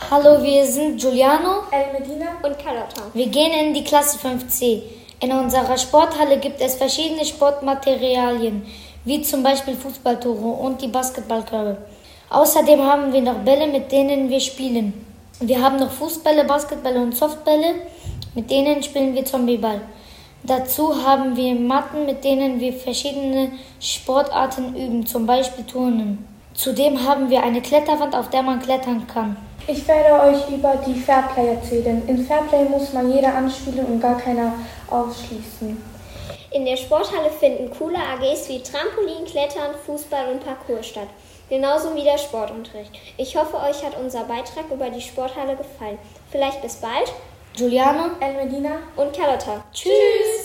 Hallo, wir sind Giuliano, El Medina und Carlotta. Wir gehen in die Klasse 5c. In unserer Sporthalle gibt es verschiedene Sportmaterialien, wie zum Beispiel Fußballtore und die Basketballkörbe. Außerdem haben wir noch Bälle, mit denen wir spielen. Wir haben noch Fußbälle, Basketbälle und Softbälle, mit denen spielen wir Zombieball. Dazu haben wir Matten, mit denen wir verschiedene Sportarten üben, zum Beispiel Turnen. Zudem haben wir eine Kletterwand, auf der man klettern kann. Ich werde euch über die Fairplay erzählen. In Fairplay muss man jeder anspielen und gar keiner ausschließen. In der Sporthalle finden coole AGs wie Trampolin, Klettern, Fußball und Parkour statt. Genauso wie der Sportunterricht. Ich hoffe, euch hat unser Beitrag über die Sporthalle gefallen. Vielleicht bis bald. Giuliano, El Medina und Carlotta. Tschüss!